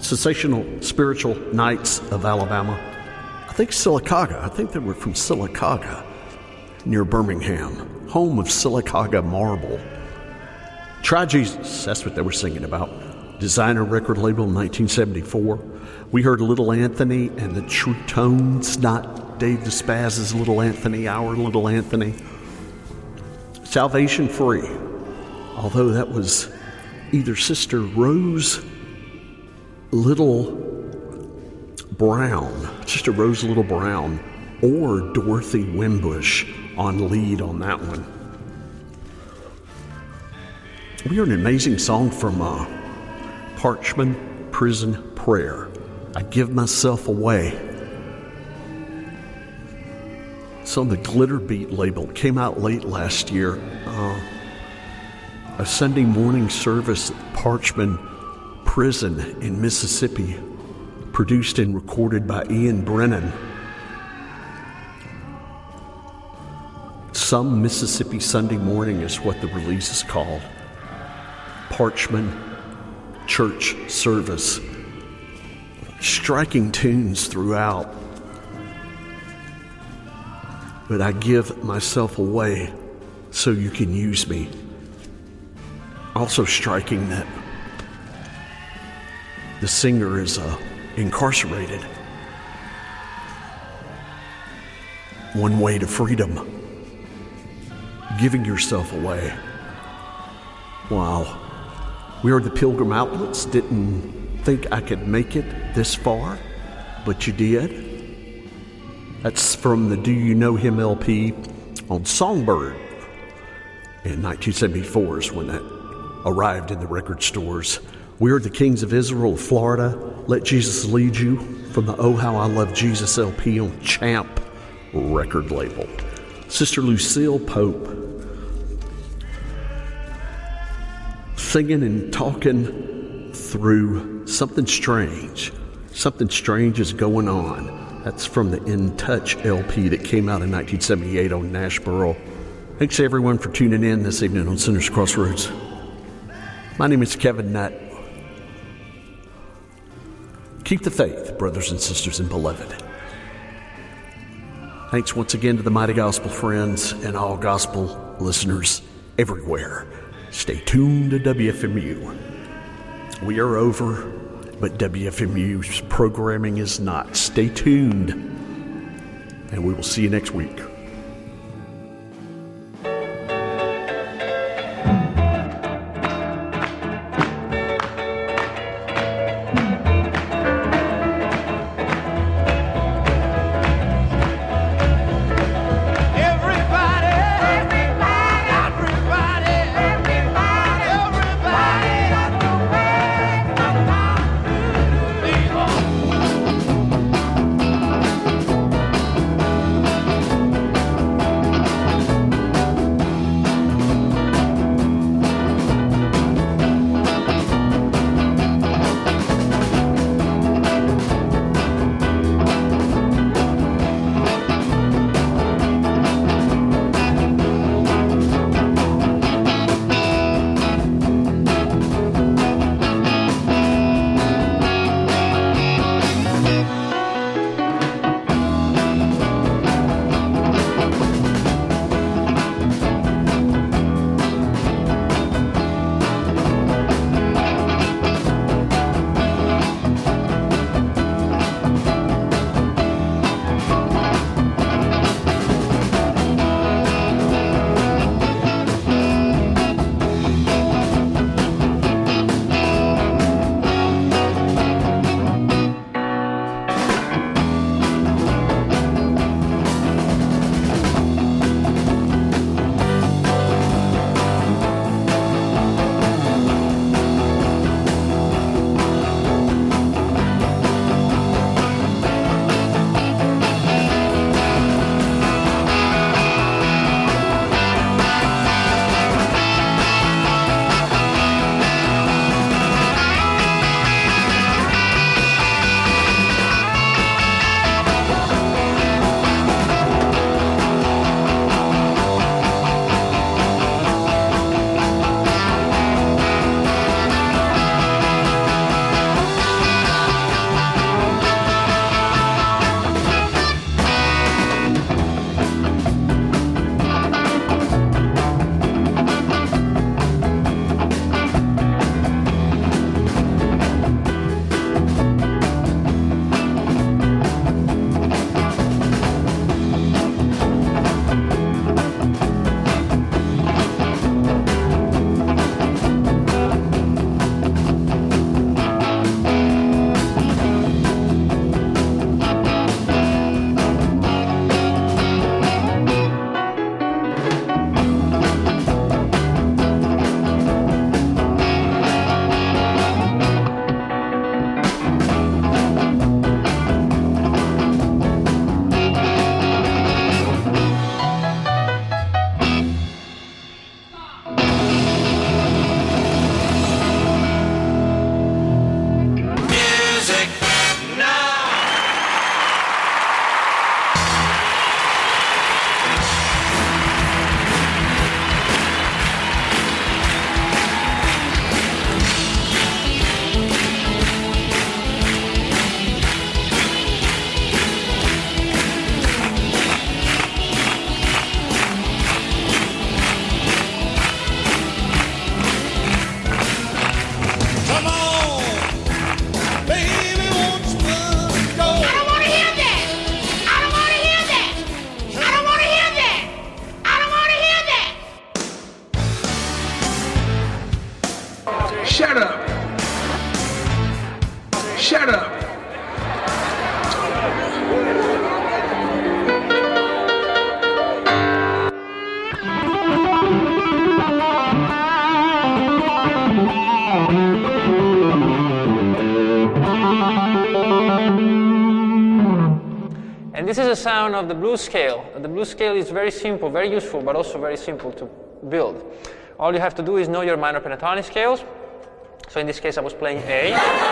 Sensational Spiritual Knights of Alabama. I think Sylacauga. I think they were from Sylacauga, near Birmingham, home of Sylacauga marble. Try Jesus, that's what they were singing about. Designer record label in 1974. We heard Little Anthony and the True Tones, not Dave Despaz's Little Anthony, our Little Anthony. Salvation Free, although that was either Sister Rose Little Brown, Sister Rose Little Brown, or Dorothy Wimbush on lead on that one. We heard an amazing song from Parchman Prison Prayer. I Give Myself Away. It's on the Glitter Beat label. It came out late last year. A Sunday morning service at Parchman Prison in Mississippi, produced and recorded by Ian Brennan. Some Mississippi Sunday Morning is what the release is called. Parchman Church Service. Striking tunes throughout. But I give myself away so you can use me. Also striking that the singer is incarcerated. One way to freedom. Giving yourself away. Wow. We are the Pilgrim Outlets. Didn't think I could make it this far, but you did. That's from the Do You Know Him LP on Songbird in 1974 is when that arrived in the record stores. We are the Kings of Israel of Florida. Let Jesus Lead You from the Oh How I Love Jesus LP on Champ record label. Sister Lucille Pope singing and talking through something strange. Something strange is going on. That's from the In Touch LP that came out in 1978 on Nashboro. Thanks everyone for tuning in this evening on Sinners Crossroads. My name is Kevin Nutt. Keep the faith, brothers and sisters and beloved. Thanks once again to the Mighty Gospel friends and all gospel listeners everywhere. Stay tuned to WFMU. We are over, but WFMU's programming is not. Stay tuned, and we will see you next week. Shut up. And this is the sound of the blues scale. The blues scale is very simple, very useful, but also very simple to build. All you have to do is know your minor pentatonic scales. So in this case, I was playing A.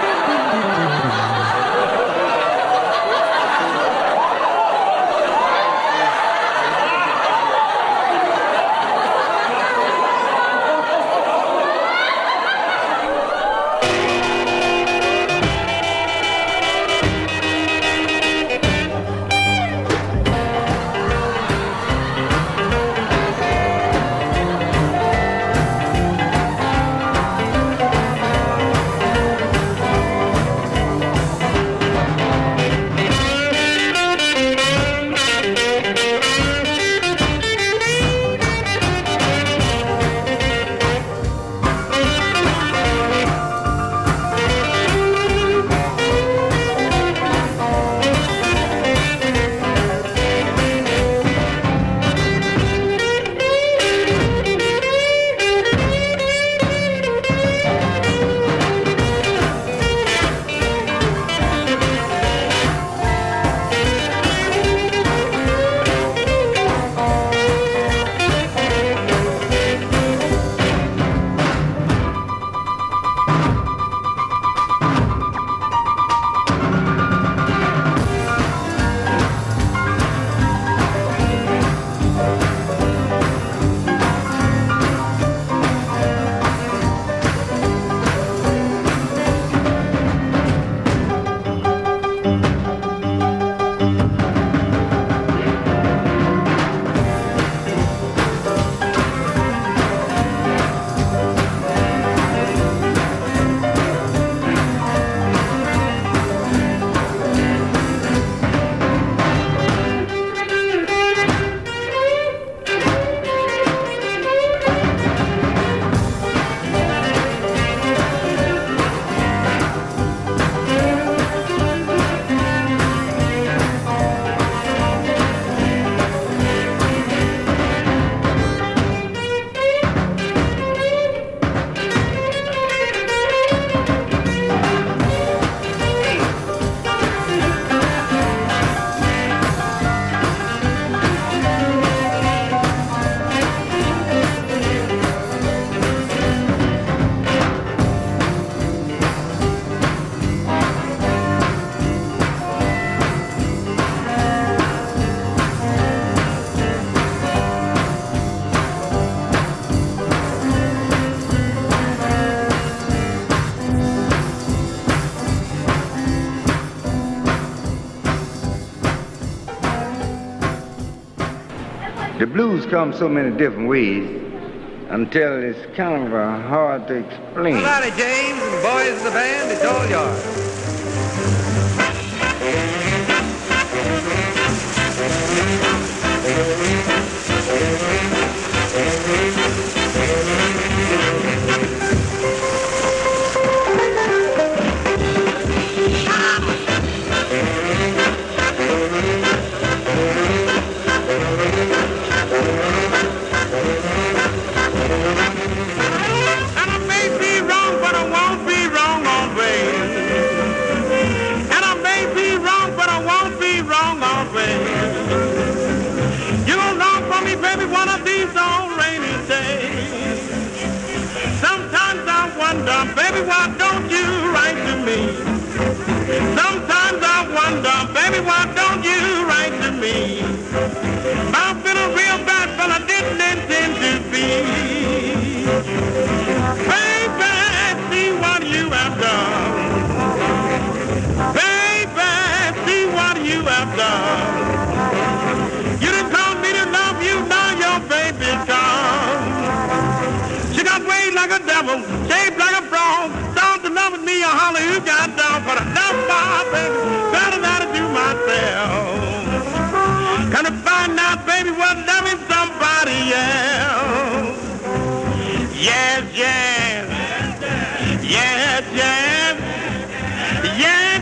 The blues come so many different ways until it's kind of hard to explain. Well, howdy, James and boys of the band, it's all yours. Baby, why don't you write to me? Sometimes I wonder, baby, why don't you write to me? I've been a real bad fella, didn't intend to be. Baby, see what you have done. Baby, see what you have done. You done told me to love you, now your baby's gone. She got ways like a devil, shaped like a frog. Don't you love me, I holler, you got down. But I love my baby better than I do myself. Gonna find out, baby, what loving somebody else. Yes, yes. Yes, yes. Yes.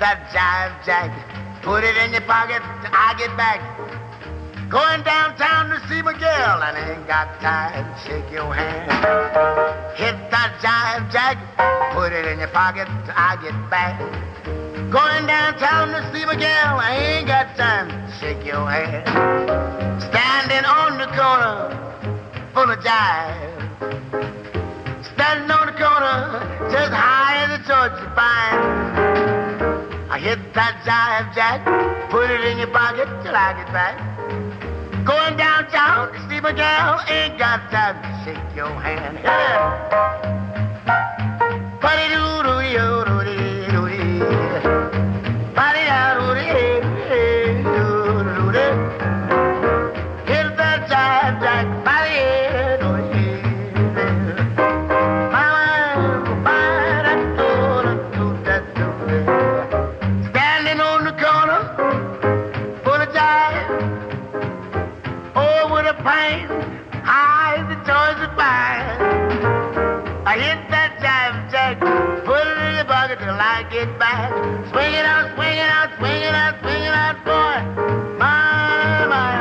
that jive jack, put it in your pocket till I get back. Going downtown to see Miguel, and I ain't got time to shake your hand. Hit that jive jack, put it in your pocket till I get back. Going downtown to see Miguel, I ain't got time to shake your hand. Standing on the corner, full of jive. Standing on the corner, just high as a Georgia pine. I hit that jive jack, put it in your pocket till I get back. Going downtown to see Miguel, ain't got time to shake your hand. Hit that jive jack, standing on the corner, full of jive. Oh, with a pain, high as the Georgia pine. I hit that jive jack, put it in your pocket till I get back. Swing it out, swing it out, swing it out, swing it out, boy. My, my.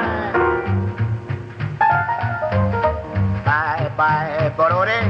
Bye, bye, Borore.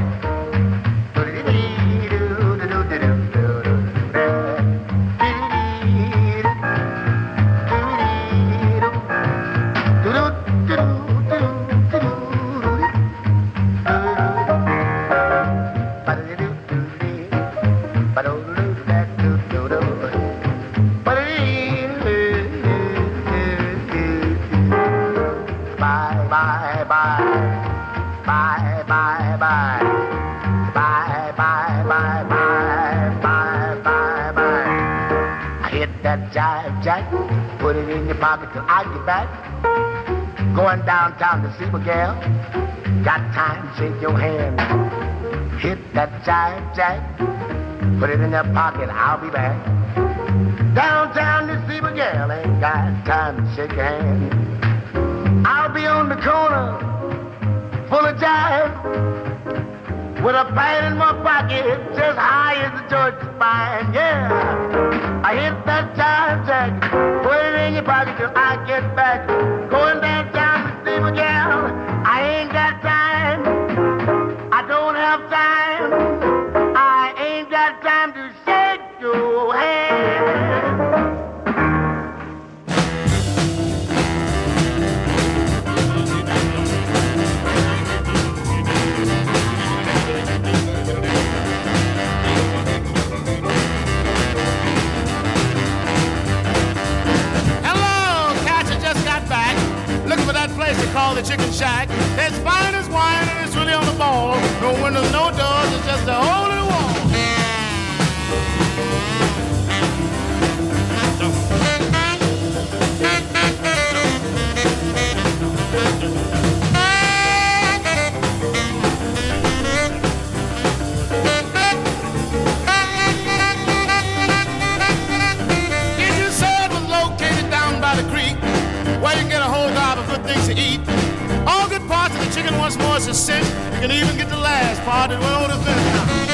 Jive jack, put it in your pocket till I get back. Going downtown to see Miguel, got time to shake your hand. Hit that jive jack, put it in your pocket, I'll be back. Downtown to see Miguel, ain't got time to shake your hand. I'll be on the corner, full of jive, with a pad in my pocket, just high as the Georgia pine, yeah. I hit that jive jack, put it in your pocket till I get back. Going downtown to see Miguel, I ain't got time. I don't have time. I ain't got time to shake your hand. Place they call the Chicken Shack. It's fine as wine and it's really on the ball. No windows, no doors, it's just a hole in the wall. Kitchen Shed was located down by the creek, where you can get a whole gob of good things to eat. All good parts of the chicken once more is a cinch. You can even get the last part that went on the fence.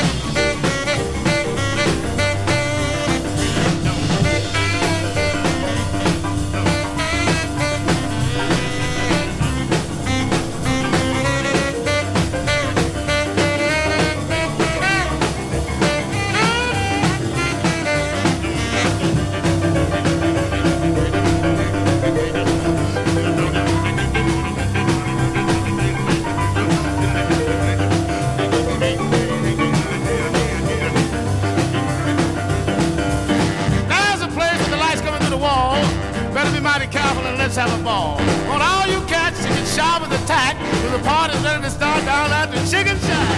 Let's have a ball. On all you cats, you can sharp as a tack, till the party's ready to start down at the Chicken Shack.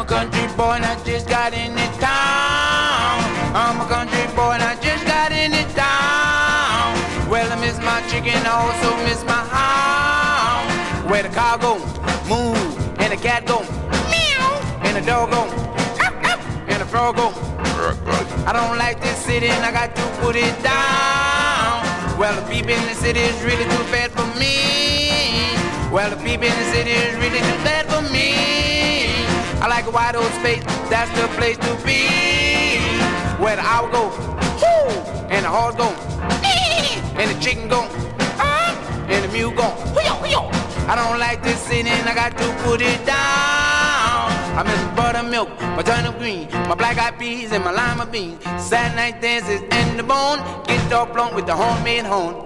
a country boy and I just got into town. I'm a country boy and I just got into town. Well, I miss my chicken, I also miss my hound. Where the car go, moo, and the cat go, meow, and the dog go, and the frog go. I don't like this city and I got to put it down. Well, the people in the city is really too bad for me. Well, the people in the city is really too bad for me. I like a wide open space, that's the place to be. Where the owl go, whoo, and the horse go, and the chicken go, and the mule go, hoo-yo. I don't like this city and I got to put it down. I miss buttermilk, my turnip green, my black-eyed peas and my lima beans. Saturday night dances in the bone, get dog blunt with the homemade horn.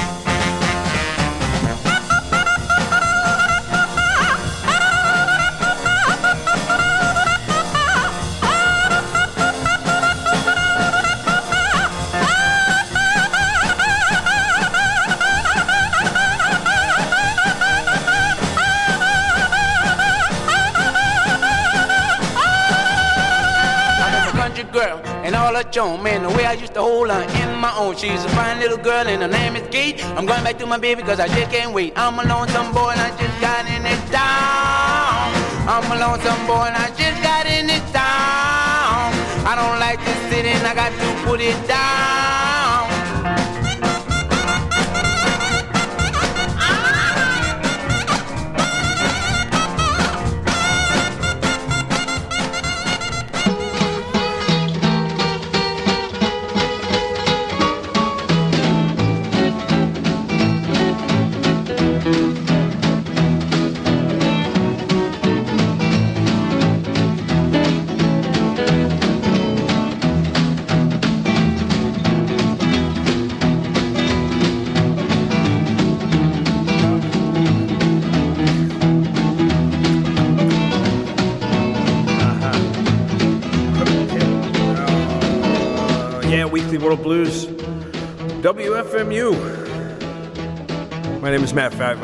Girl and all her chon, man, the way I used to hold her in my own. She's a fine little girl and her name is Kate. I'm going back to my baby cause I just can't wait. I'm a lonesome boy and I just got in it town. I'm a lonesome boy and I just got in it town. I don't like this city and I got to put it down. Weekly World Blues, WFMU. My name is Matt Five.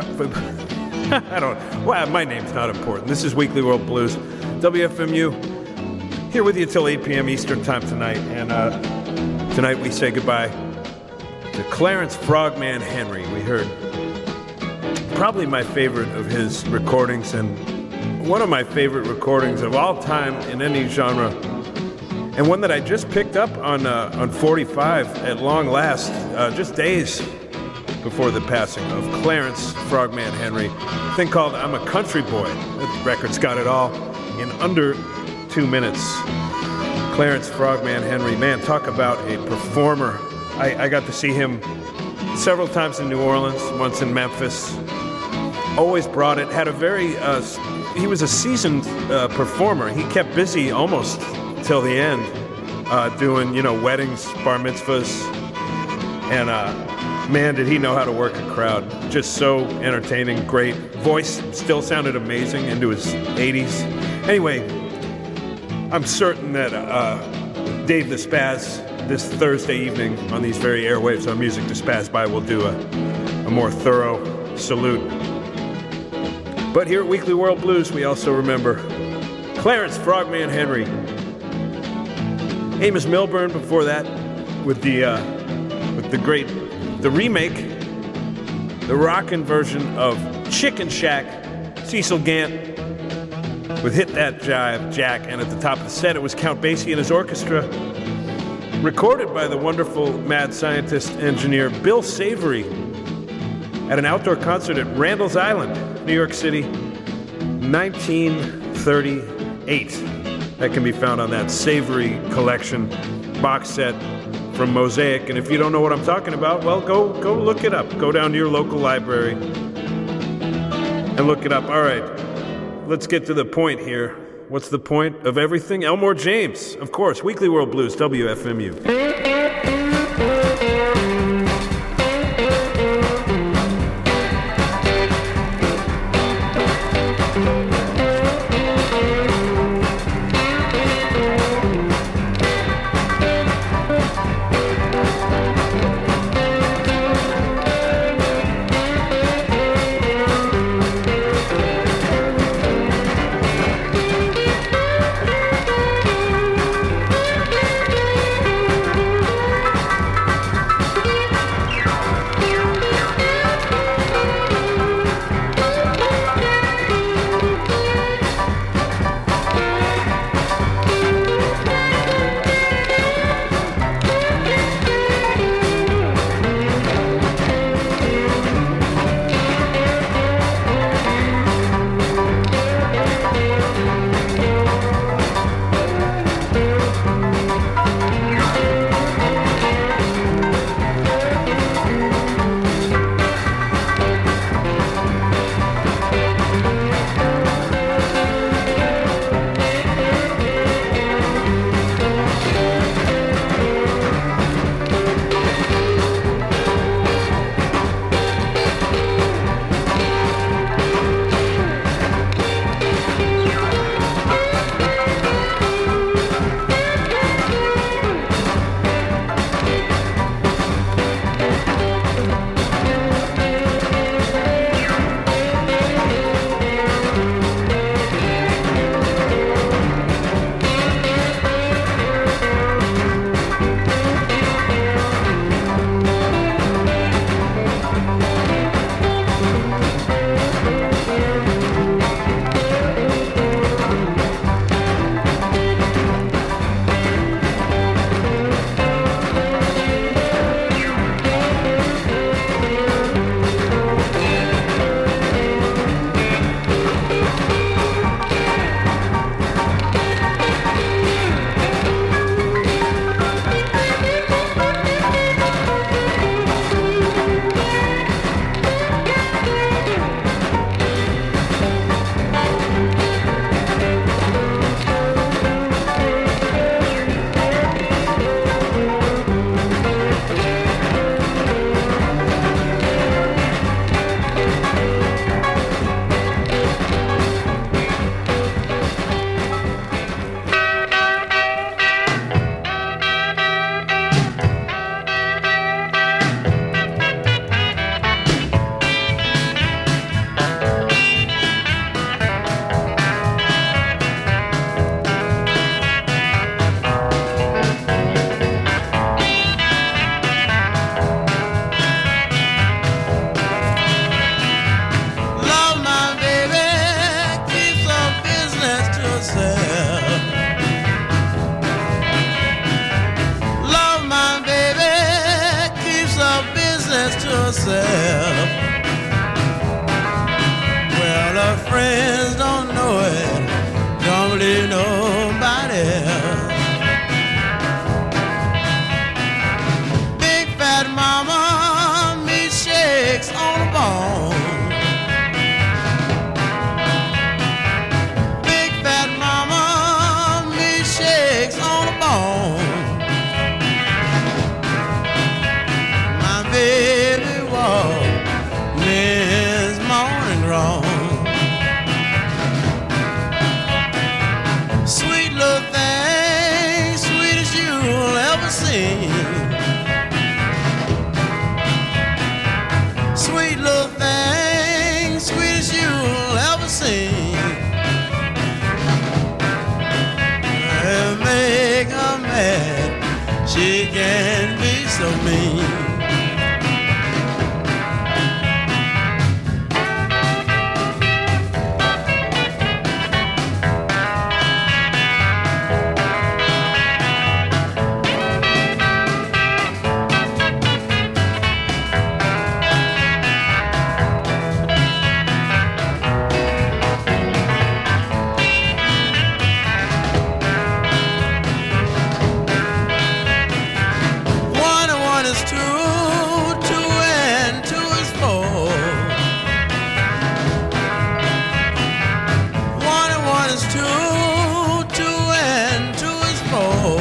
My name's not important. This is Weekly World Blues, WFMU. Here with you till 8 p.m. Eastern Time tonight. And tonight we say goodbye to Clarence Frogman Henry. We heard probably my favorite of his recordings and one of my favorite recordings of all time in any genre. And one that I just picked up on 45 at long last, just days before the passing of Clarence Frogman Henry. A thing called I'm a Country Boy. The record's got it all in under 2 minutes. Clarence Frogman Henry, man, talk about a performer. I got to see him several times in New Orleans, once in Memphis. Always brought it. Had a very, he was a seasoned performer. He kept busy almost till the end, doing, weddings, bar mitzvahs, and man, did he know how to work a crowd. Just so entertaining, great. Voice still sounded amazing into his 80s. Anyway, I'm certain that Dave the Spaz, this Thursday evening on these very airwaves on Music to Spaz By, will do a more thorough salute. But here at Weekly World Blues, we also remember Clarence Frogman Henry. Amos Milburn before that with the remake, the rockin' version of Chicken Shack, Cecil Gant with Hit That Jive Jack, and at the top of the set it was Count Basie and his orchestra, recorded by the wonderful mad scientist engineer Bill Savory at an outdoor concert at Randall's Island, New York City, 1938. That can be found on that Savory Collection box set from Mosaic. And if you don't know what I'm talking about, well, go look it up. Go down to your local library and look it up. All right, let's get to the point here. What's the point of everything? Elmore James, of course. Weekly World Blues, WFMU. myself. Well, her friends don't know it, don't believe nobody else. Big fat mama, me shakes on the bone. Big fat mama, me shakes on the bone. My baby walk, Miss Morning Grown. Sweet little thing, sweetest you'll ever see. Sweet little thing, sweetest you'll ever see. Make her mad, she can be so mean. One and one is two, two and two is four. One and one is two, two and two is four.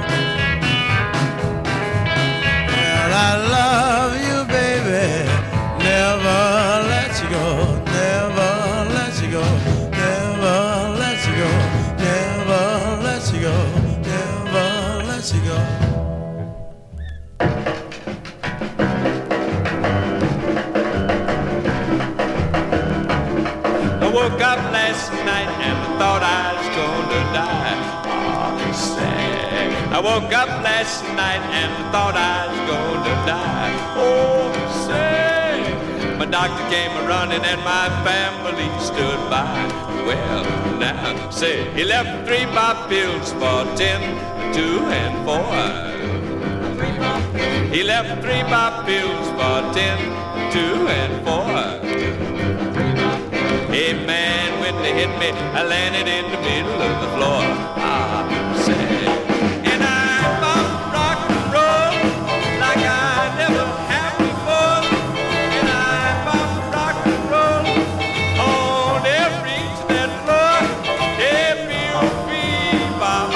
Well, I love you, baby, never let you go, never let you go, never let you go, never let you go, never let you go. I woke up last night and I thought I was gonna die. Oh, sad. I woke up last night and I thought I was gonna die. Oh, sad. My doctor came a-running and my family stood by. Well, now, say, he left 3 bar pills for 10, 2, and 4. He left 3 bar pills for 10, 2, and 4. Hey man, when they hit me, I landed in the middle of the floor. Ah, sad. And I'm off rock and roll like I never have before. And I'm off rock and roll on every inch of that floor. F-U-B-Bop,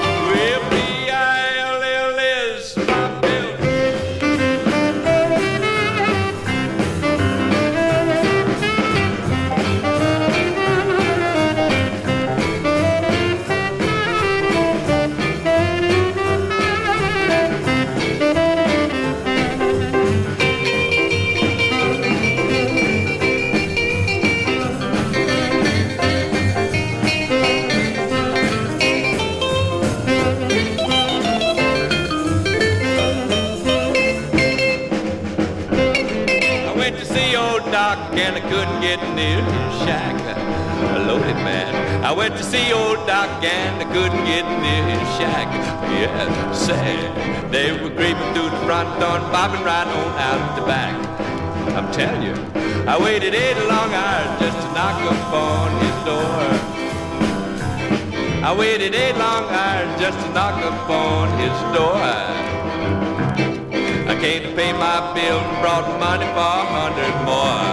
W-B-I-L-L-S, my bill. I went to see old Doc and I couldn't get near his shack. A loaded man. I went to see old Doc and I couldn't get near his shack. Yeah, sad. They were creeping through the front door and bobbing right on out the back. I'm telling you, I waited 8 long hours just to knock upon his door. I waited 8 long hours just to knock upon his door. I came to pay my bill and brought money for 100 more.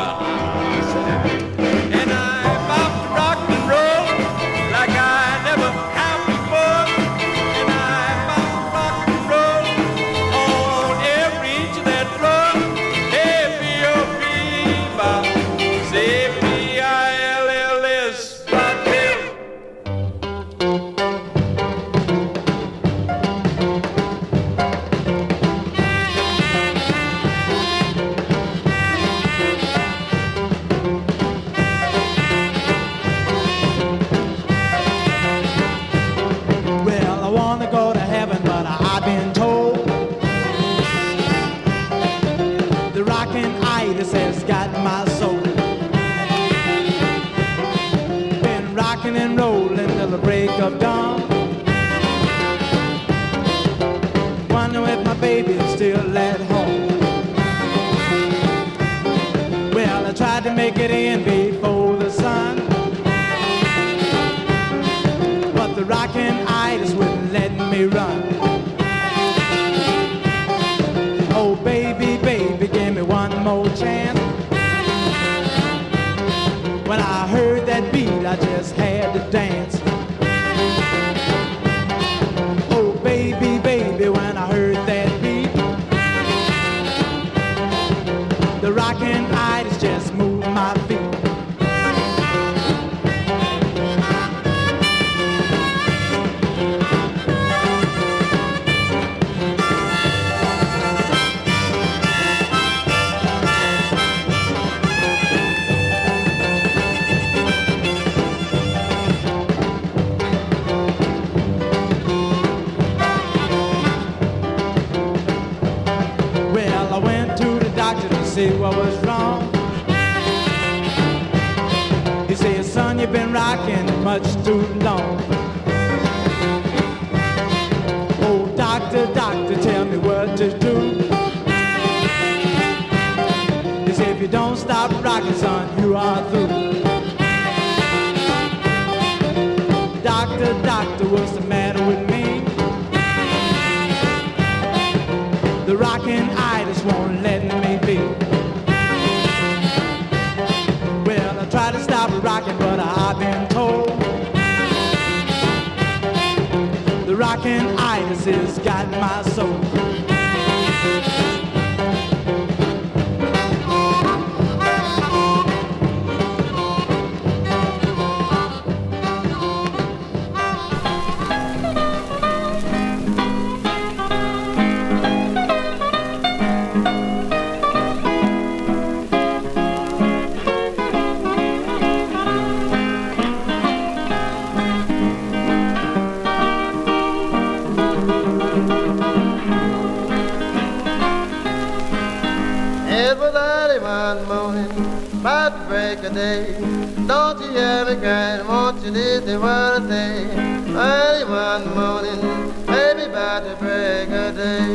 And I'm off to rock and roll like I never have before. And I'm off to rock and roll on every inch of that floor. F-E-O-B-Bop, C-P-I-L-L-S, my bill. Well, I want to go to heaven, but I've been told the rockin' itis has got my soul. Been rocking and rolling till the break of dawn. Wonder if my baby's still at home. tried to make it in before the sun, but the rockin' itis wouldn't let me run. Oh baby, baby, give me one more chance. When I heard that beat, I just had to dance. Oh baby, baby, when I heard that beat, the rockin' itis just moved my feet. See what was wrong. He said, son, you've been rocking much too long. Oh, doctor, doctor, tell me what to do. He said, if you don't stop rocking, son, you are through. Doctor, doctor, what's the matter with me? The rockin' itis won't let me be. Well, I try to stop rocking, but I've been told the rockin' itis has got my soul. Don't you hear me crying? Won't you listen what I say? Early one morning, maybe about to break a day.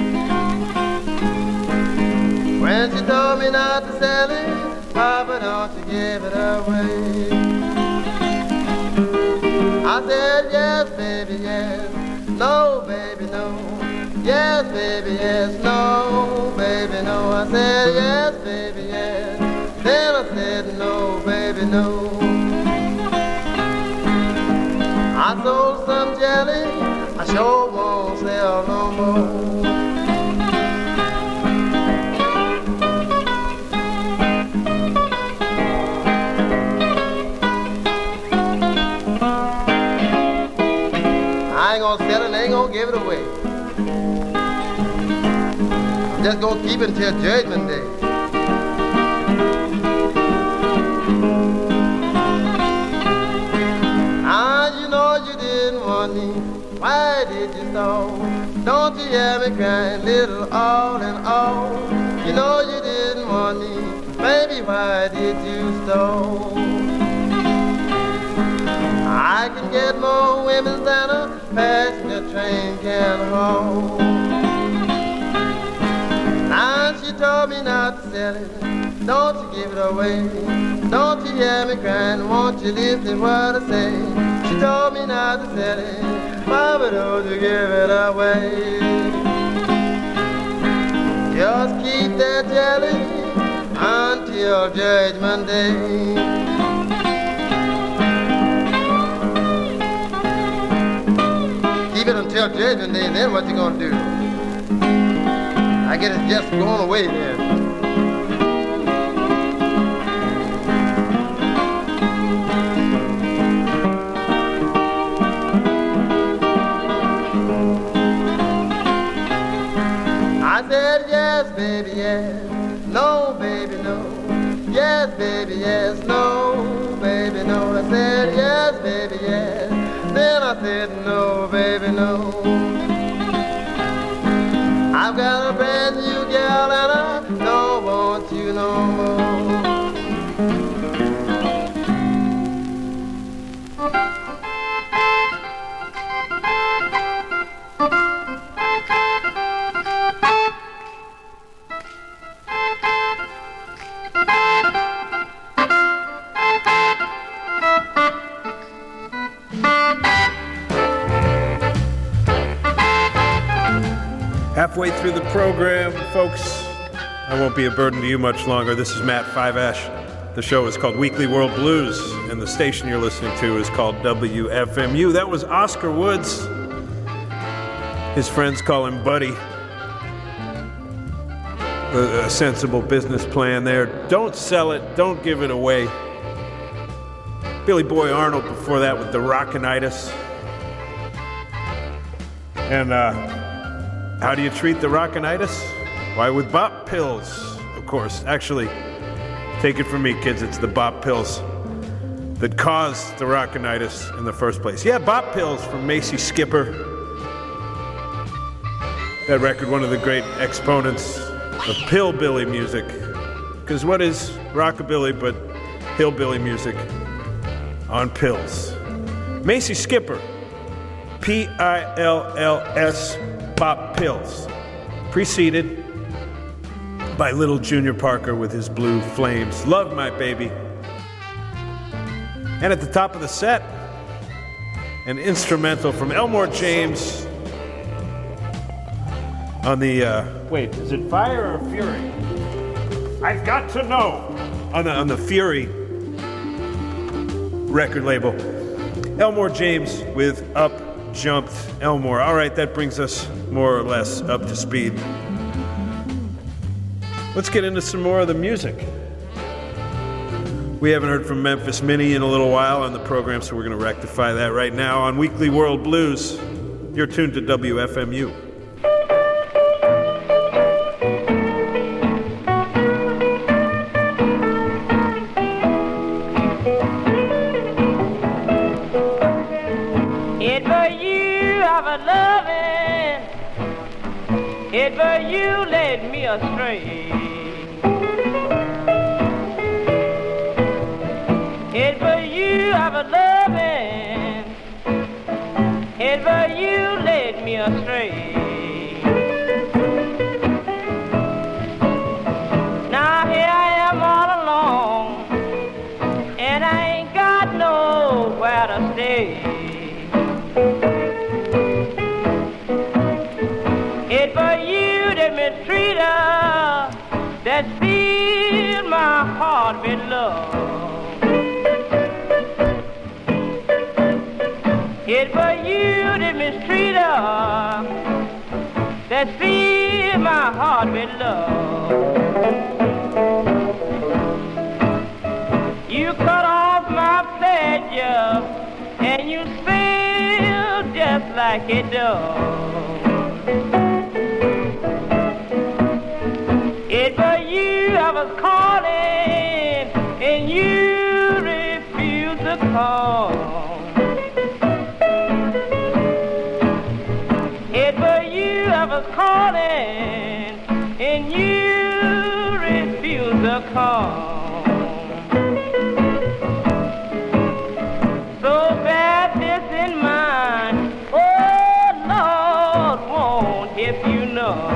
When she told me not to sell it, Papa, don't you give it away. I said, yes, baby, yes. No, baby, no. Yes, baby, yes. No, baby, no. I said, yes, baby, yes. Then I said, no, baby, no. I sold some jelly, I sure won't sell no more. I ain't gonna sell it, I ain't gonna give it away. I'm just gonna keep it until Judgment Day. Why did you stop? Don't you hear me crying, little all and all? You know you didn't want me, baby, why did you stop? I can get more women than a passenger train can haul. Now she told me not to sell it, don't you give it away. Don't you hear me crying, won't you listen what I say? She told me not to sell it, Mama, don't you give it away. Just keep that jelly until Judgment Day. Keep it until Judgment Day, then what you gonna do? I guess it's just going away then. I said, yes, baby, yes. No, baby, no. Yes, baby, yes. No, baby, no. I said, yes, baby, yes. Then I said, no, baby, no. I've got a brand new girl and I don't want you no more. halfway through the program, folks. I won't be a burden to you much longer. This is Matt Five Ash. The show is called Weekly World Blues, and the station you're listening to is called WFMU. That was Oscar Woods. His friends call him Buddy. A sensible business plan there. Don't sell it. Don't give it away. Billy Boy Arnold before that with the Rockinitis. And how do you treat the Rockinitis? Why, with bop pills, of course. Actually, take it from me, kids, it's the bop pills that caused the Rockinitis in the first place. Yeah, bop pills from Macy Skipper. That record, one of the great exponents of hillbilly music. Because what is rockabilly but hillbilly music on pills? Macy Skipper, P-I-L-L-S, Bop Pills, preceded by Little Junior Parker with his Blue Flames, Love My Baby. And at the top of the set, an instrumental from Elmore James on the, wait, is it Fire or Fury? I've got to know. On the Fury record label. Elmore James with Up Jumped Elmore. All right, that brings us more or less up to speed. Let's get into some more of the music. We haven't heard from Memphis Minnie in a little while on the program, so we're going to rectify that right now on Weekly World Blues. You're tuned to WFMU. It was you I was loving, it was you led me astray. It was you I was loving, it was you led me astray. Now here I am all alone, and I ain't got nowhere to stay. It was you that mistreated, that filled my heart with love. It was you that mistreated, that filled my heart with love. You cut off my pleasure, and you spilled just like it does. It was you I was calling, and you refused to call. It was you I was calling, and you refused to call. So bear this in mind, oh Lord won't if you know.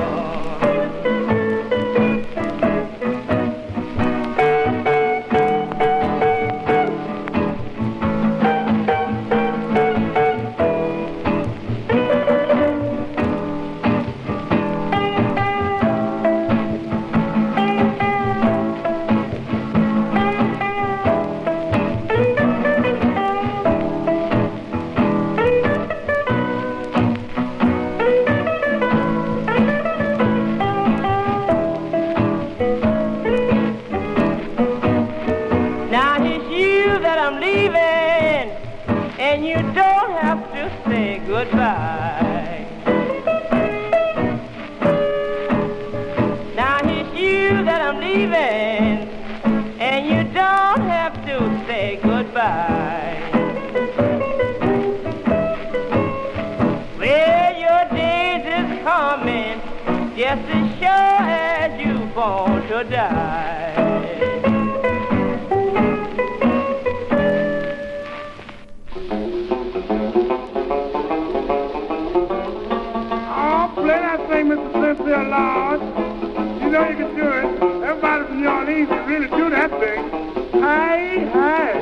And you don't have to say goodbye. Now it's you that I'm leaving, and you don't have to say goodbye. Well, your days is coming, just as sure as you born to die. Mr. Sincere Lodge. You know you can do it. Everybody from New Orleans can really do that thing. Hey, hey.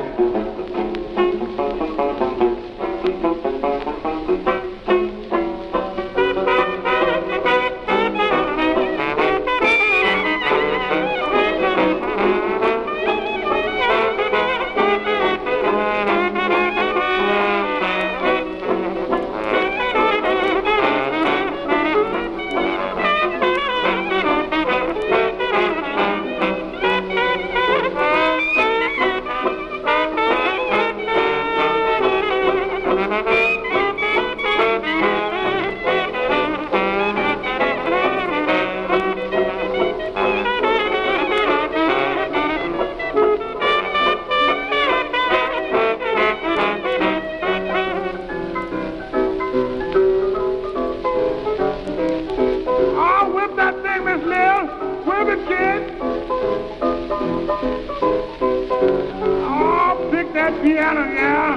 that piano, yeah.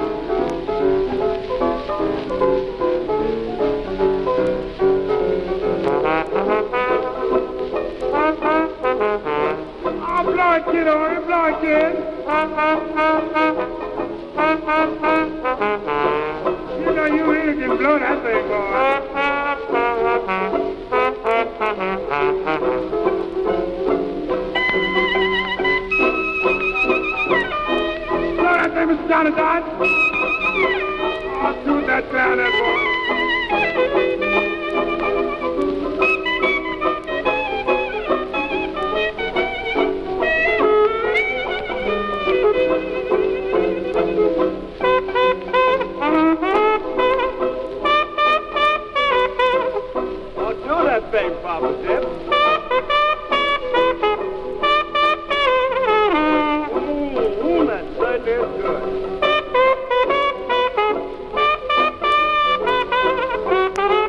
Oh, blow it, kid, over here, blow it, kid. You know you really can blow that thing, boy. Mr. Johnny Dodge. Oh, shoot that down there, boy. Oh, do that thing, Papa Tip. Ooh, that certainly is good.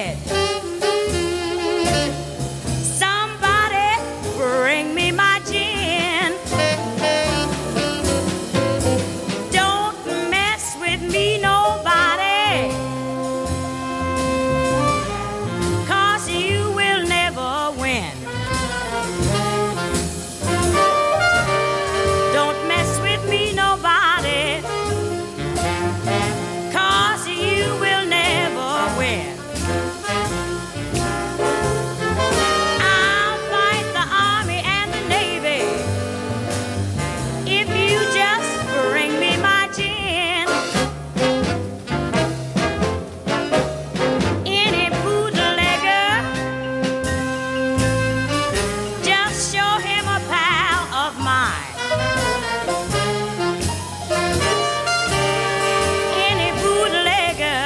head. Somebody bring me my gin. Don't mess with me, nobody, 'cause you will never win. Don't mess with me, nobody, 'cause you will never win. I'll fight the Army and the Navy if you just bring me my gin. Any bootlegger, just show him a pal of mine. Any bootlegger,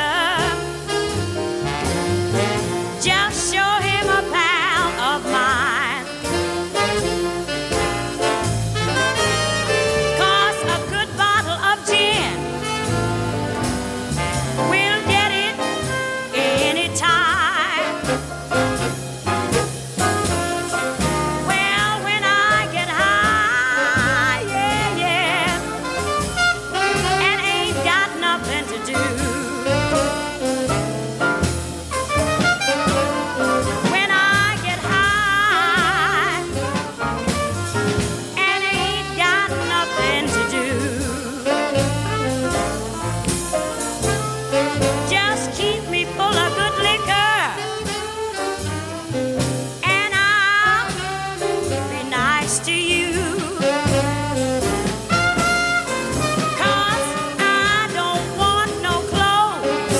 just show him a pal of mine. 'Cause a good bottle of gin will get it anytime. Well, when I get high, yeah, yeah, and ain't got nothing to do. When I get high and ain't got nothing to do, just keep me full of good liquor and I'll be nice to you. 'Cause I don't want no clothes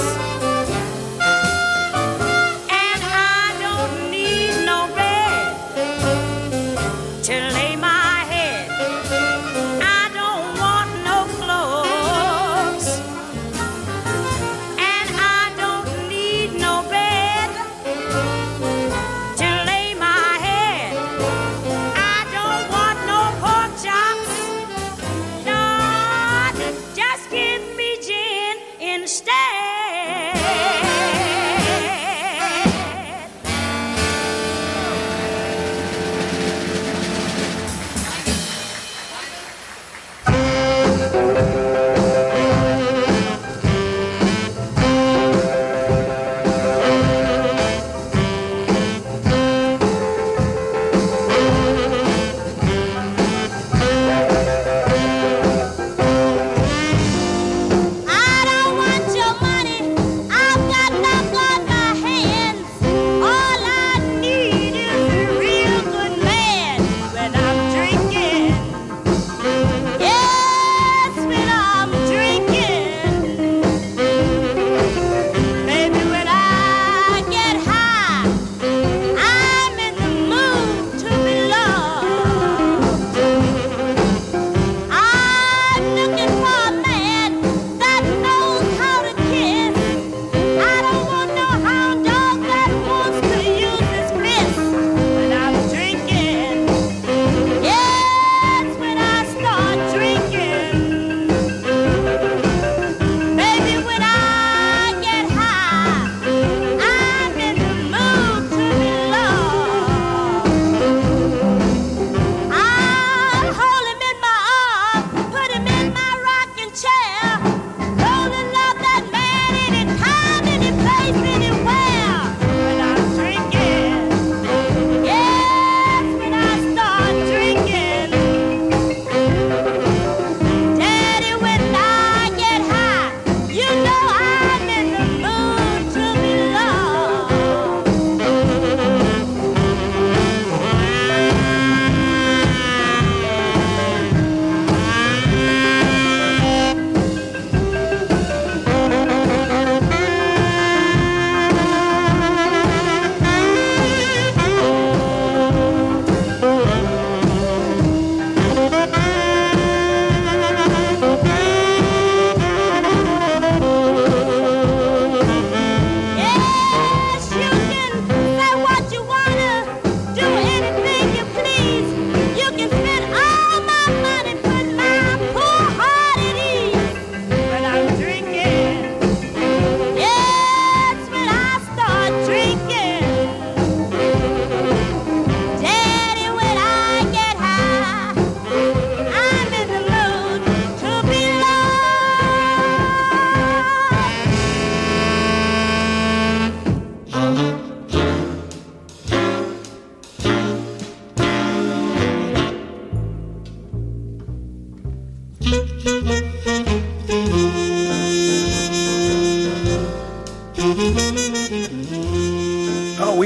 and I don't need no bed to lay my head. I don't want no clothes and I don't need no bed to lay my head. I don't want no pork chops, Lord, just give me gin instead. I don't want your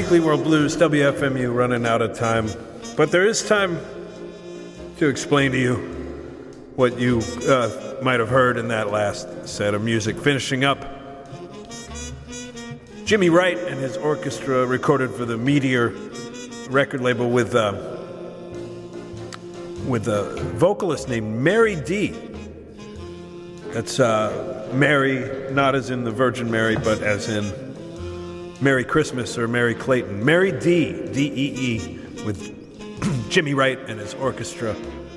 Weekly World Blues, WFMU, running out of time. But there is time to explain to you what you might have heard in that last set of music. Finishing up, Jimmy Wright and his orchestra recorded for the Meteor record label with a vocalist named Mary D. That's Mary, not as in the Virgin Mary, but as in Merry Christmas or Mary Clayton. Mary D, D-E-E, with Jimmy Wright and his orchestra.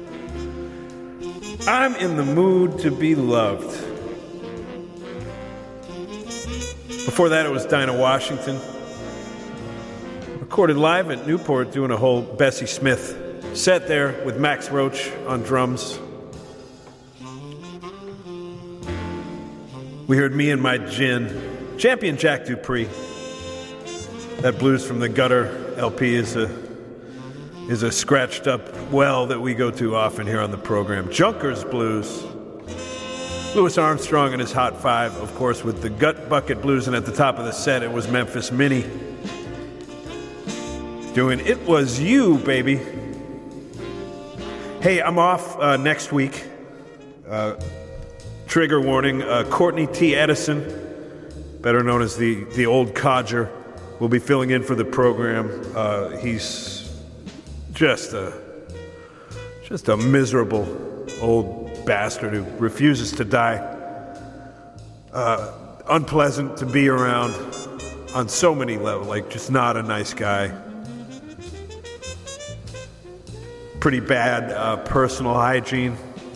I'm in the mood to be loved. Before that, it was Dinah Washington. Recorded live at Newport, doing a whole Bessie Smith set there with Max Roach on drums. We heard Me and My Gin. Champion Jack Dupree. That Blues from the Gutter LP is a scratched up well that we go to often here on the program. Junkers Blues. Louis Armstrong and his Hot Five, of course, with the Gut Bucket Blues, and at the top of the set it was Memphis Minnie doing It Was You, Baby. Hey, I'm off next week. Trigger warning, Courtney T. Edison, better known as the Old Codger, will be filling in for the program. He's just a miserable old bastard who refuses to die. Unpleasant to be around on so many levels, like just not a nice guy. Pretty bad personal hygiene.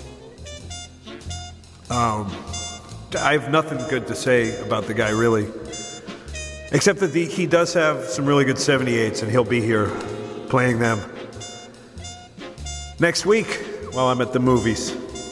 I have nothing good to say about the guy, really. Except that he does have some really good 78s, and he'll be here playing them next week while I'm at the movies.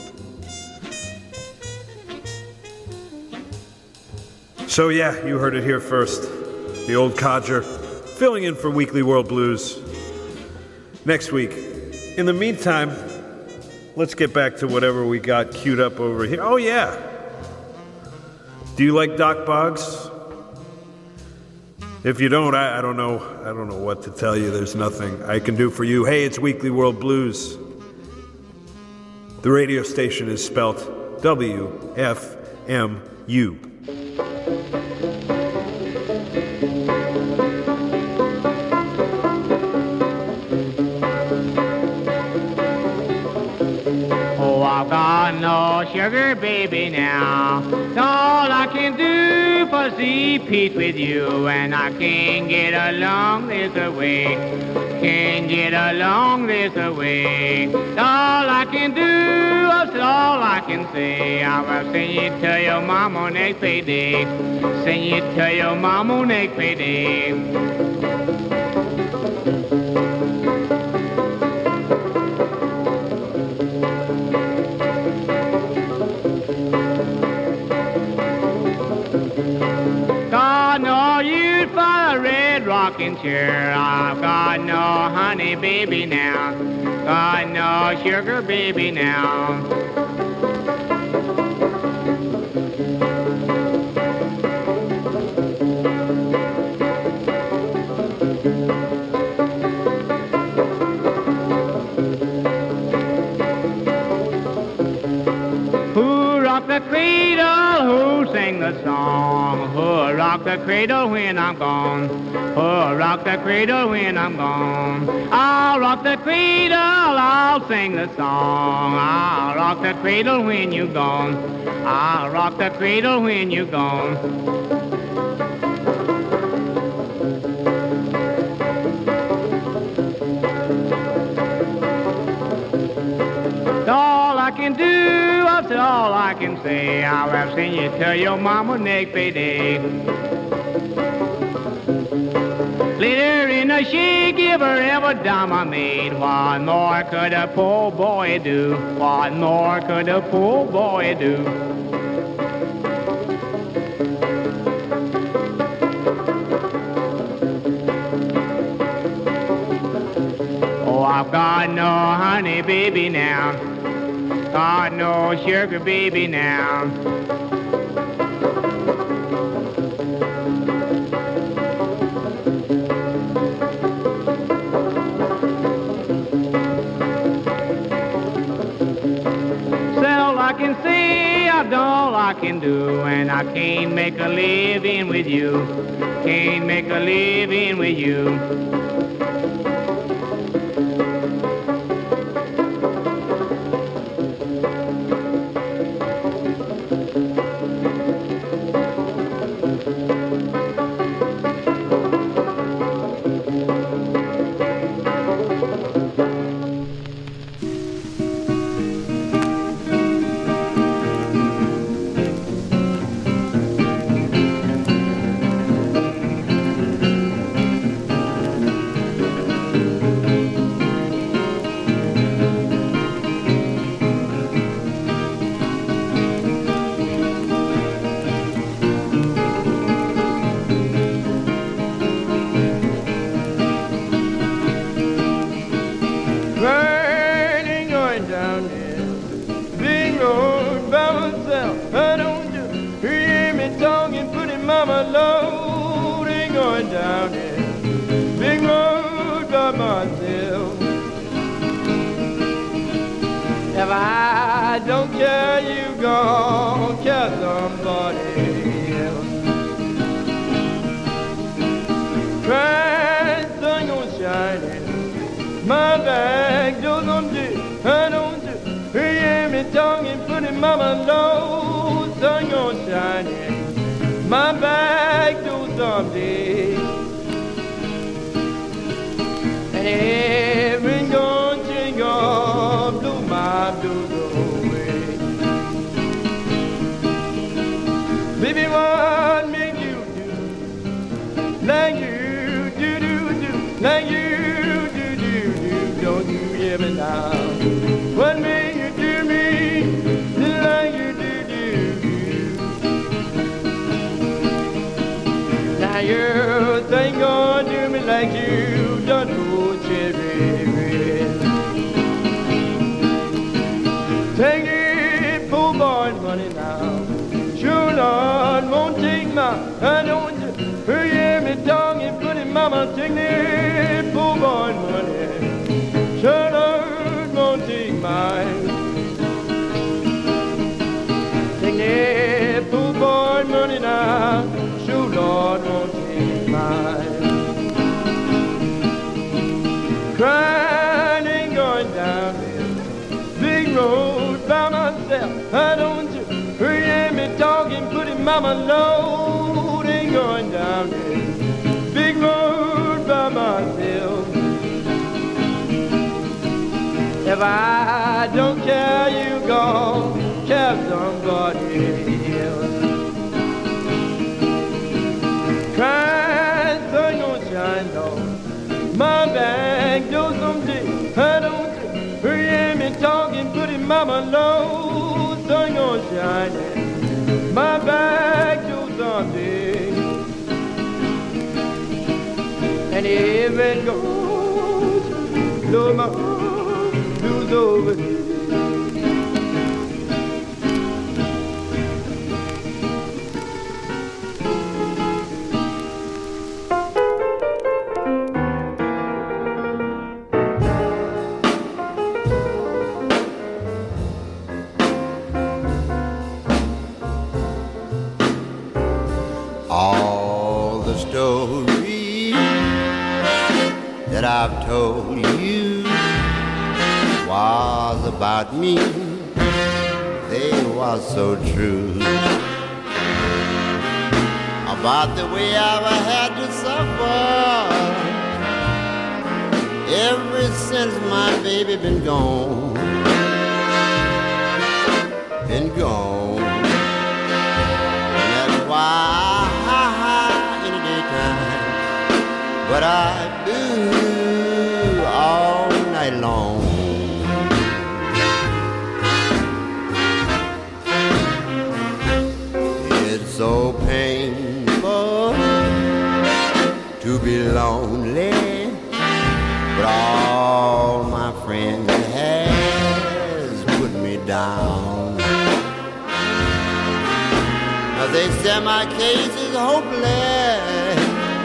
So yeah, you heard it here first. The Old Codger filling in for Weekly World Blues next week. In the meantime, let's get back to whatever we got queued up over here. Oh yeah. Do you like Doc Boggs? If you don't, I don't know what to tell you. There's nothing I can do for you. Hey, it's Weekly World Blues. The radio station is spelt WFMU. Oh, I've got no sugar, baby, now. It's all I can do for see Pete with you, and I can't get along this way. Can't get along this way. It's all I can do, it's all I can say. I will sing it to your mama next payday. Sing it to your mama next payday. Got no use for a red rocking chair. I've got no honey, baby, now. Got no sugar, baby, now. Who rocked the cradle? Who sang the song? Who rocked the cradle when I'm gone? Who rocked the cradle when I'm gone? I'll rock the cradle, I'll sing the song. I'll rock the cradle when you're gone. I'll rock the cradle when you're gone. All I can do, that's all I can say. I'll have seen you to your mama next payday. Later in the she give her every dime I made. What more could a poor boy do? What more could a poor boy do? Oh, I've got no honey, baby, now. Got no sugar, baby, now. I can do, and I can't make a living with you. Can't make a living with you. If I don't care, you gon' care somebody else. Bright sun gon' shining, my back door someday. I don't you hear me talking, putting mama low. Sun gon' shining, my back door someday. And every gon' jingle blew my blues away. Baby, what make you do like you do, like you do? Don't you hear me now? What make you do me like you do? Now you think gonna do me like you done to Cherry Red. Take it, poor boy, money now. Sure, Lord, won't take my, I don't hear me talking, putting mama, take it, poor boy, money. Sure, Lord, won't take mine. Take it, poor boy, money now. Sure, Lord, won't take mine. Crying and going down this big road by myself. I don't you hear me talking, putting mama low. Ain't going down this big road by myself. If I don't care, you gon' care somebody else. Crying sun gon' shine on my back door someday. I don't hear me talking, putting mama low. Sun gon' shine my back door someday. And if it goes, blow my blues over here. All the stories that I've told you was about me. They was so true. About the way I've had to suffer ever since my baby been gone. Been gone. And that's why but I do all night long. It's so painful to be lonely, but all my friends has put me down. Now they say my case is hopeless,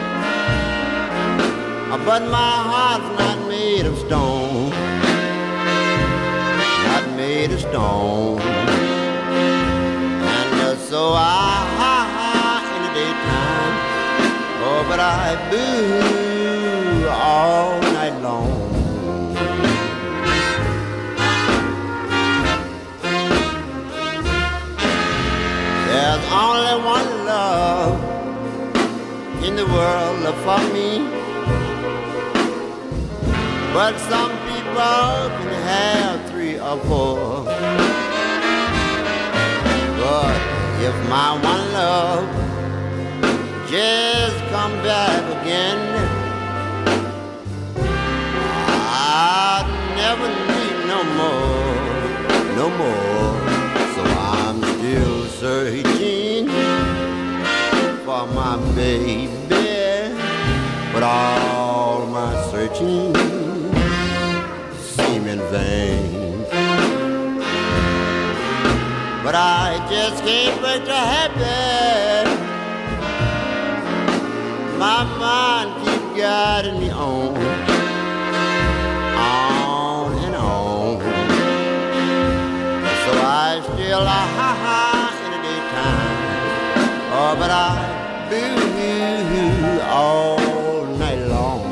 but my heart's not made of stone, not made of stone. And the in the daytime, oh, but I boo all night long. There's only one love in the world for me, but some people can have 3 or 4. But if my one love just come back again, I'd never need no more. So I'm still searching for my baby, but all my searching seem in vain. But I just can't break the habit. My mind keeps guiding me on and on. So I still in the daytime, oh, but I boo all night long.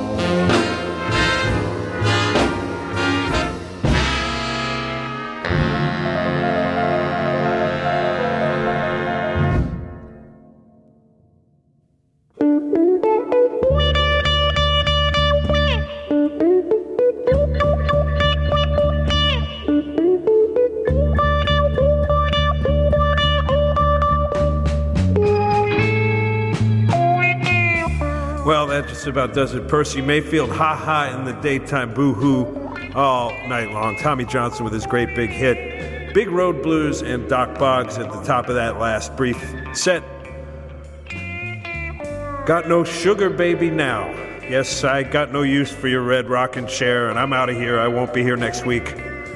Well, that just about does it. Percy Mayfield, Ha Ha in the daytime, Boo Hoo all night long. Tommy Johnson with his great big hit, Big Road Blues, and Doc Boggs at the top of that last brief set. Got no sugar baby now. Yes, I got no use for your red rocking chair, and I'm out of here. I won't be here next week.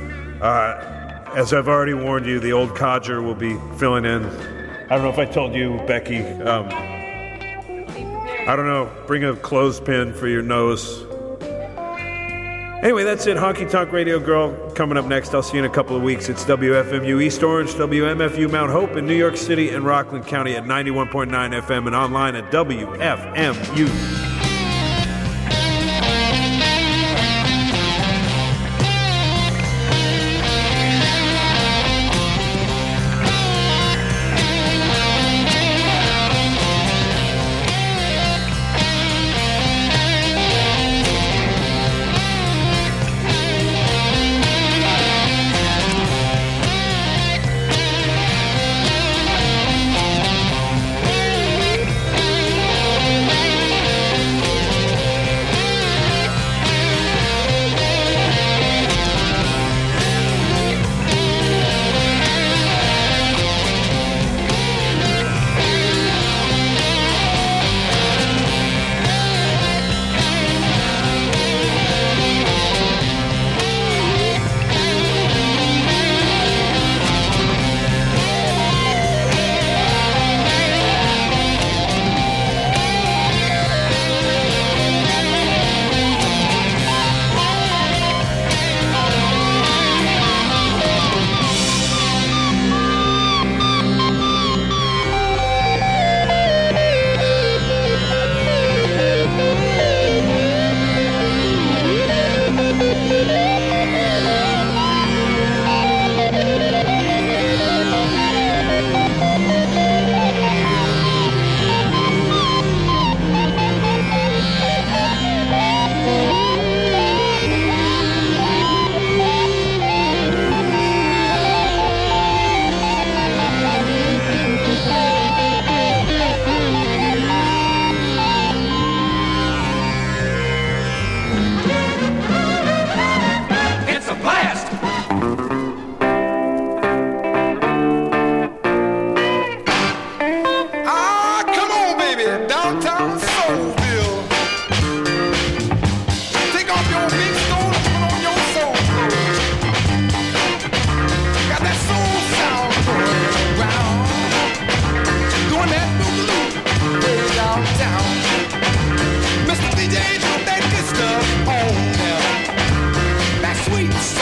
As I've already warned you, the old codger will be filling in. I don't know if I told you, Becky. I don't know, bring a clothespin for your nose. Anyway, that's it. Honky Tonk Radio Girl coming up next. I'll see you in a couple of weeks. It's WFMU East Orange, WMFU Mount Hope in New York City and Rockland County at 91.9 FM and online at WFMU.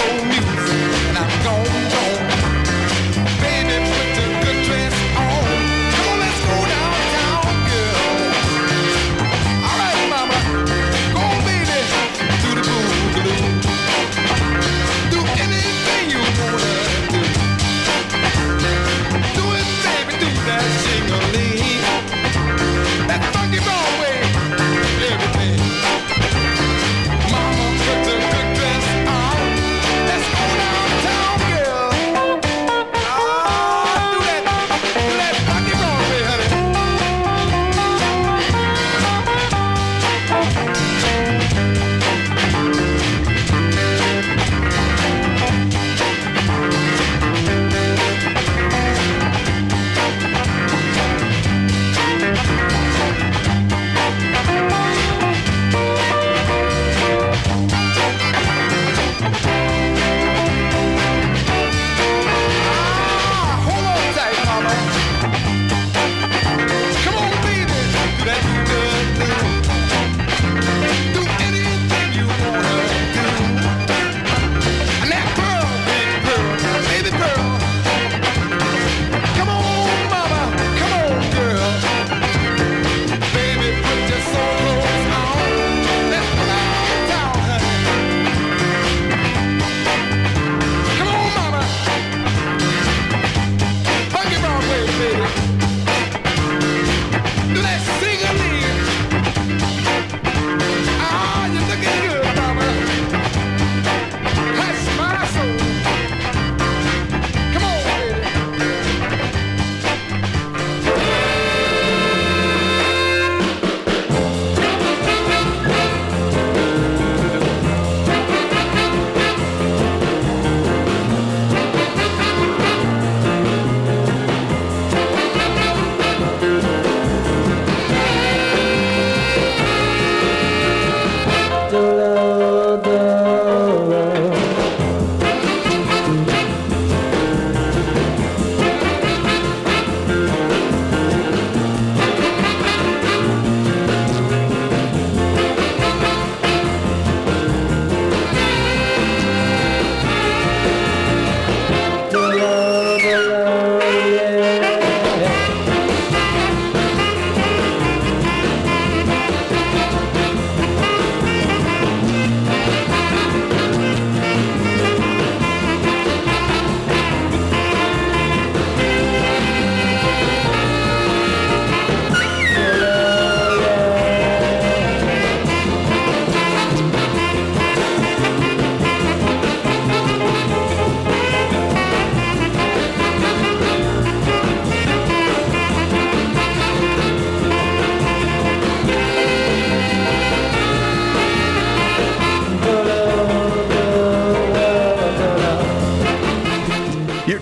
Baby, put the good dress on.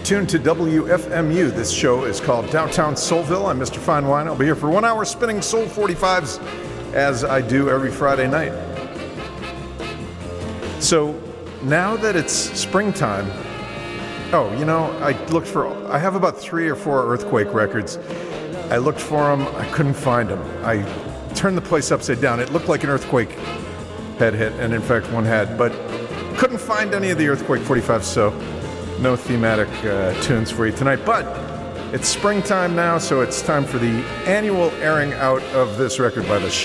tuned to WFMU. This show is called Downtown Soulville. I'm Mr. Fine Wine. I'll be here for 1 hour spinning Soul 45s as I do every Friday night. So now that it's springtime, I have about 3 or 4 Earthquake records. I looked for them. I couldn't find them. I turned the place upside down. It looked like an Earthquake had hit, and in fact one had, but couldn't find any of the Earthquake 45s, so no thematic tunes for you tonight. But it's springtime now, so it's time for the annual airing out of this record by The